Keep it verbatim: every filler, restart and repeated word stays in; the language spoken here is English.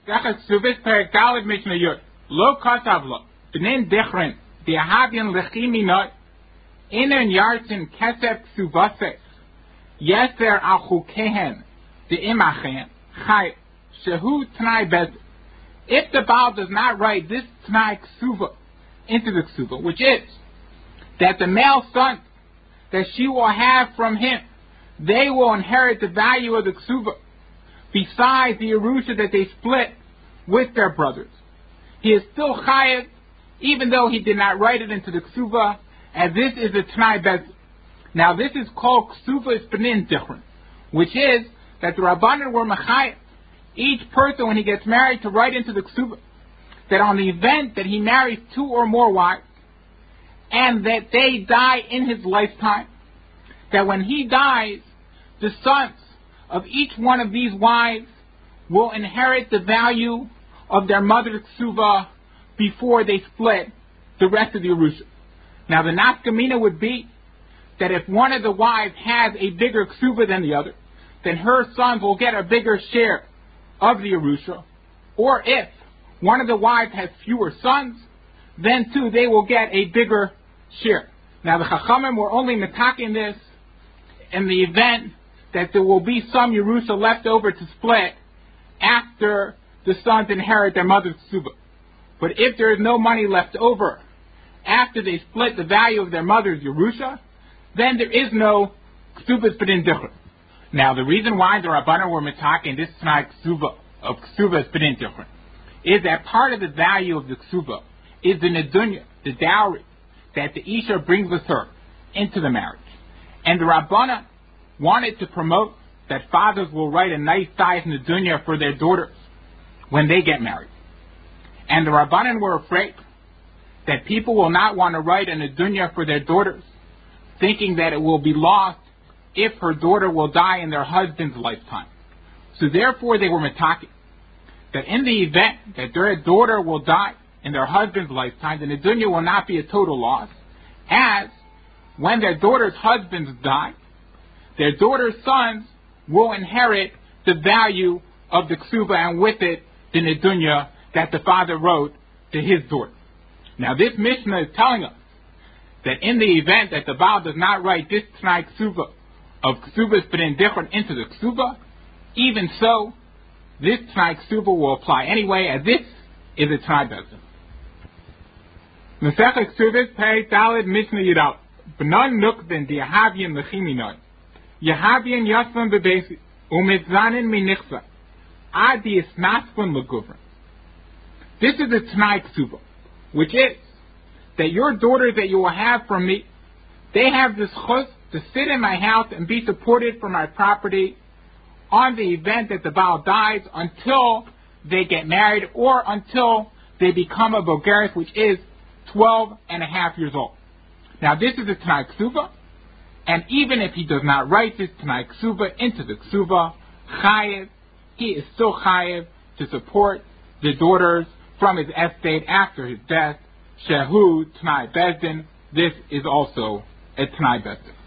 Sechet Ksubis Perek Daled Mishnah Yud. Lo Kasav Lo. B'nin Dichrin. Diahavian Lechimi Not. Inen Yartin Kesef Ksubasek. Yeser Al Chukehen. De'imachen. Chai. Shehu T'nai Bez. If the Baal does not write this T'nai Ksuva into the Ksuva, which is that the male son that she will have from him, they will inherit the value of the Ksuva, besides the Yerusha that they split with their brothers. He is still Chayev, even though he did not write it into the Ksuva, as this is a T'nai Bez. Now this is called Ksuva Ispanin Dichrin, which is that the Rabbanan were Mechayev, each person when he gets married to write into the Ksuva, that on the event that he marries two or more wives, and that they die in his lifetime, that when he dies, the sons of each one of these wives will inherit the value of their mother's ksuva before they split the rest of the Yerusha. Now the nafkamina would be that if one of the wives has a bigger ksuva than the other, then her sons will get a bigger share of the Yerusha. Or if one of the wives has fewer sons, then too they will get a bigger share. Now the Chachamim were only metaking this in the event that there will be some Yerusha left over to split after the sons inherit their mother's ksuba. But if there is no money left over after they split the value of their mother's Yerusha, then there is no ksubas b'din dichra. Now the reason why the Rabbanan were metaking this tonight ksuba of ksubas b'din dichra is that part of the value of the ksuba is the nedunya, the dowry that the Isha brings with her into the marriage. And the Rabbanan wanted to promote that fathers will write a nice size nedunya for their daughters when they get married. And the Rabbanan were afraid that people will not want to write a nedunya for their daughters, thinking that it will be lost if her daughter will die in their husband's lifetime. So therefore they were metaking that in the event that their daughter will die in their husband's lifetime, the nedunya will not be a total loss, as when their daughter's husbands die, their daughter's sons will inherit the value of the ksuba, and with it the nedunya that the father wrote to his daughter. Now this Mishnah is telling us that in the event that the Baal does not write this T'nai ksuba of ksubas b'din dichron into the ksuba, even so, this T'nai ksuba will apply anyway, as this is a T'nai bezin. Masechet Ksubis Perek Daled Mishnah Yidal. B'non nukben di Yahavian lechiminoi. Yahavian yasvan bebesi umitzanin minichsa adi isnasvan leguvran. This is a T'nai ksuba, which is that your daughters that you will have from me, they have this chus to sit in my house and be supported from my property on the event that the Baal dies until they get married or until they become a bogeres, which is twelve and a half years old. Now this is a T'nai ksuba, and even if he does not write this T'nai ksuba into the ksuba, chayev, he is still chayev to support the daughters from his estate after his death. Shehu T'nai Bezdin, this is also a T'nai Bezdin.